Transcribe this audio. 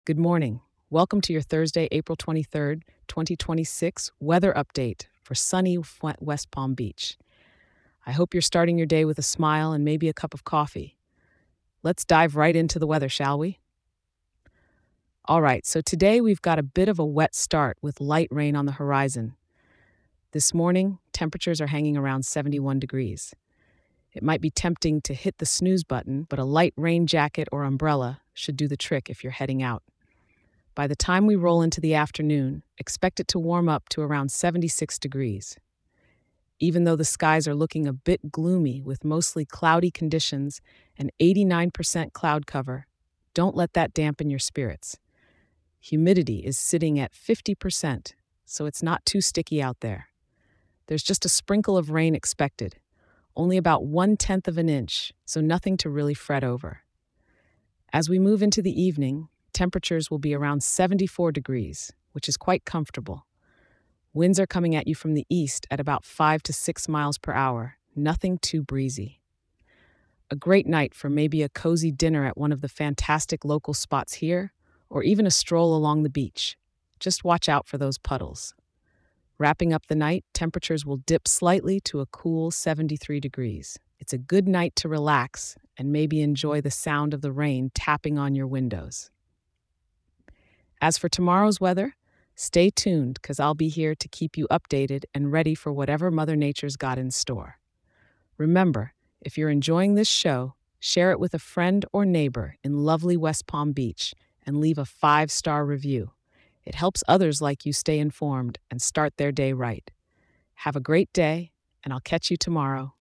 Good morning. Welcome to your Thursday, April 23rd, 2026 weather update for sunny West Palm Beach. I hope you're starting your day with a smile and maybe a cup of coffee. Let's dive right into the weather, shall we? All right, so today we've got a bit of a wet start with light rain on the horizon. This morning, temperatures are hanging around 71 degrees. It might be tempting to hit the snooze button, but a light rain jacket or umbrella should do the trick if you're heading out. By the time we roll into the afternoon, expect it to warm up to around 76 degrees. Even though the skies are looking a bit gloomy with mostly cloudy conditions and 89% cloud cover, don't let that dampen your spirits. Humidity is sitting at 50%, so it's not too sticky out there. There's just a sprinkle of rain expected, only about 1/10 of an inch, so nothing to really fret over. As we move into the evening, temperatures will be around 74 degrees, which is quite comfortable. Winds are coming at you from the east at about 5 to 6 miles per hour, nothing too breezy. A great night for maybe a cozy dinner at one of the fantastic local spots here, or even a stroll along the beach. Just watch out for those puddles. Wrapping up the night, temperatures will dip slightly to a cool 73 degrees. It's a good night to relax and maybe enjoy the sound of the rain tapping on your windows. As for tomorrow's weather, stay tuned because I'll be here to keep you updated and ready for whatever Mother Nature's got in store. Remember, if you're enjoying this show, share it with a friend or neighbor in lovely West Palm Beach and leave a 5-star review. It helps others like you stay informed and start their day right. Have a great day, and I'll catch you tomorrow.